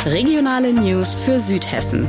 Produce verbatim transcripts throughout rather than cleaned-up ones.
Regionale News für Südhessen.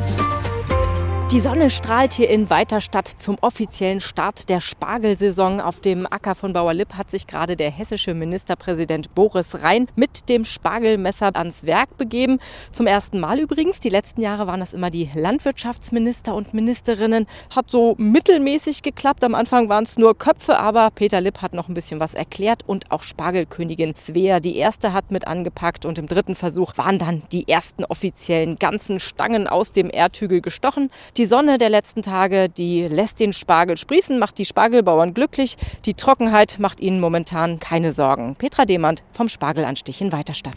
Die Sonne strahlt hier in Weiterstadt zum offiziellen Start der Spargelsaison. Auf dem Acker von Bauer-Lipp hat sich gerade der hessische Ministerpräsident Boris Rhein mit dem Spargelmesser ans Werk begeben. Zum ersten Mal übrigens. Die letzten Jahre waren das immer die Landwirtschaftsminister und Ministerinnen. Hat so mittelmäßig geklappt. Am Anfang waren es nur Köpfe, aber Peter Lipp hat noch ein bisschen was erklärt. Und auch Spargelkönigin Svea, die erste, hat mit angepackt. Und im dritten Versuch waren dann die ersten offiziellen ganzen Stangen aus dem Erdhügel gestochen. Die Sonne der letzten Tage, die lässt den Spargel sprießen, macht die Spargelbauern glücklich. Die Trockenheit macht ihnen momentan keine Sorgen. Petra Demand vom Spargelanstich in Weiterstadt.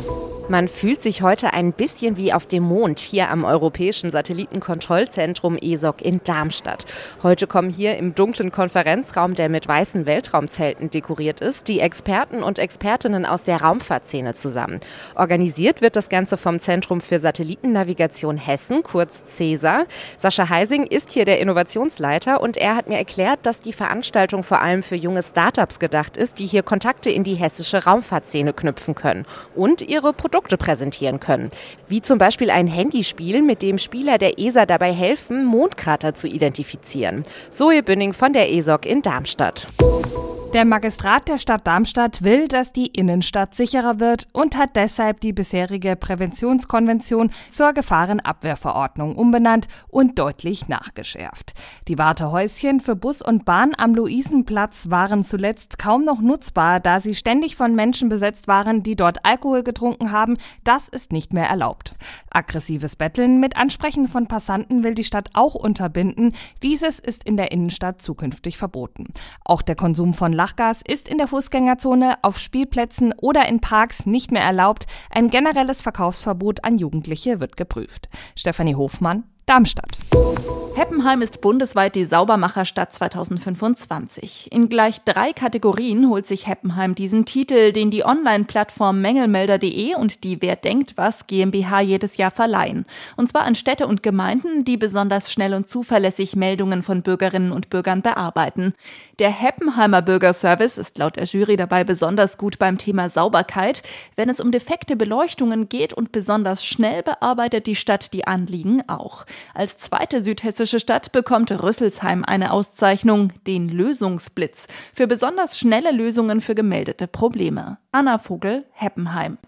Man fühlt sich heute ein bisschen wie auf dem Mond hier am Europäischen Satellitenkontrollzentrum E S O C in Darmstadt. Heute kommen hier im dunklen Konferenzraum, der mit weißen Weltraumzelten dekoriert ist, die Experten und Expertinnen aus der Raumfahrtszene zusammen. Organisiert wird das Ganze vom Zentrum für Satellitennavigation Hessen, kurz CESA. Sascha Heising ist hier der Innovationsleiter und er hat mir erklärt, dass die Veranstaltung vor allem für junge Startups gedacht ist, die hier Kontakte in die hessische Raumfahrtszene knüpfen können und ihre Produkte präsentieren können. Wie zum Beispiel ein Handyspiel, mit dem Spieler der E S A dabei helfen, Mondkrater zu identifizieren. Zoe Bünning von der E S O C in Darmstadt. Der Magistrat der Stadt Darmstadt will, dass die Innenstadt sicherer wird und hat deshalb die bisherige Präventionskonvention zur Gefahrenabwehrverordnung umbenannt und deutlich nachgeschärft. Die Wartehäuschen für Bus und Bahn am Luisenplatz waren zuletzt kaum noch nutzbar, da sie ständig von Menschen besetzt waren, die dort Alkohol getrunken haben. Das ist nicht mehr erlaubt. Aggressives Betteln mit Ansprechen von Passanten will die Stadt auch unterbinden. Dieses ist in der Innenstadt zukünftig verboten. Auch der Konsum von Lachgas ist in der Fußgängerzone, auf Spielplätzen oder in Parks nicht mehr erlaubt. Ein generelles Verkaufsverbot an Jugendliche wird geprüft. Stefanie Hofmann, Darmstadt. Heppenheim ist bundesweit die Saubermacherstadt zweitausendfünfundzwanzig. In gleich drei Kategorien holt sich Heppenheim diesen Titel, den die Online-Plattform Mängelmelder punkt de und die Wer denkt was GmbH jedes Jahr verleihen. Und zwar an Städte und Gemeinden, die besonders schnell und zuverlässig Meldungen von Bürgerinnen und Bürgern bearbeiten. Der Heppenheimer Bürgerservice ist laut der Jury dabei besonders gut beim Thema Sauberkeit. Wenn es um defekte Beleuchtungen geht und besonders schnell bearbeitet die Stadt die Anliegen auch. Als zweite südhessische Stadt bekommt Rüsselsheim eine Auszeichnung, den Lösungsblitz, für besonders schnelle Lösungen für gemeldete Probleme. Anna Vogel, Heppenheim.